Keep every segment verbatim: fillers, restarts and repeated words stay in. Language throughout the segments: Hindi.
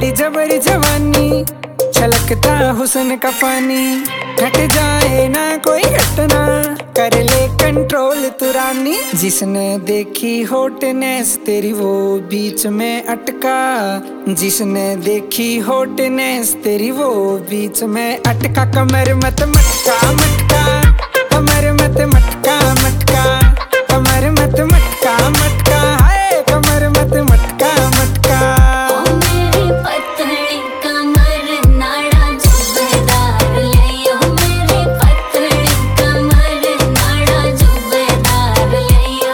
तेरी जबरी जवानी, छलकता हुस्न का पानी, घट जाए ना कोई घटना, कर ले कंट्रोल तू रानी। जिसने देखी हॉटनेस तेरी वो बीच में अटका, जिसने देखी हॉटनेस तेरी वो बीच में अटका। कमर मत मटका मटका, कमर मत मटका मटका, कमर मत मटका मटका, हाय कमर मत मटका मटका। ओ मेरी पतली कमर नाड़ा जुबेदार ले, ओ मेरी पतली कमर नाड़ा जुबेदार ले।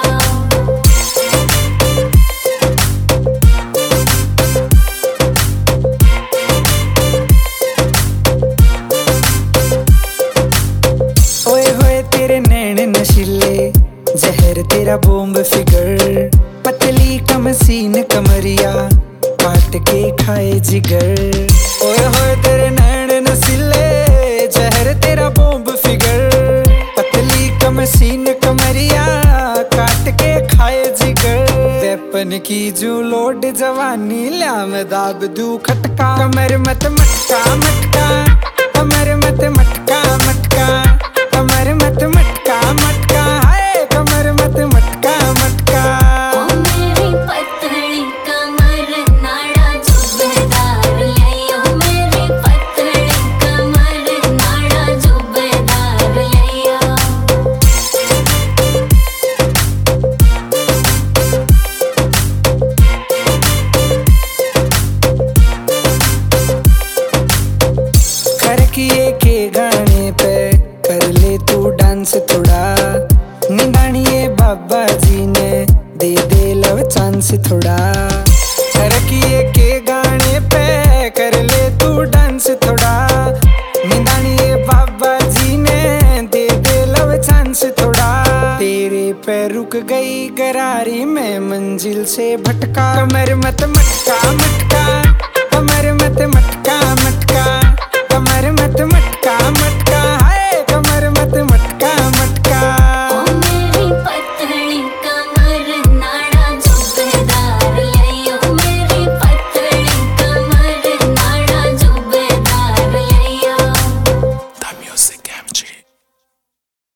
ओए होए तेरे नैन नशीले, जहर तेरा बॉम्ब फिगर, पतली कमसीन कमरिया, काट के खाए जिगर। ओए होए तेरे नैन नशीले, जहर तेरा बॉम्ब फिगर, पतली कमसीन कमरिया, काट के खाए जिगर। वेपन की जू लोड जवानी, ल्याम दाब दू खटका। कमर मत मटका मटका, कमर मत मटका मटका, कमर मत मटका मटका, हाय कमर मत मटका मटका। ओ मेरी पतली कमर नाड़ा जुबेदार ले, ओ मेरी पतली कमर नाड़ा जुबेदार ले। खरकिए के गाने पे कर ले तू डांस थोड़ा, निगानिए बाबा जी ने दे दे लव चांस थोड़ा। खरकिए के गाने पे कर ले तू डांस थोड़ा, निगानिए बाबा जी ने दे दे लव चांस थोड़ा। तेरे पे रुक गई गरारी में मंजिल से भटका। कमर मत मटका मटका, कमर मत मटका मटका,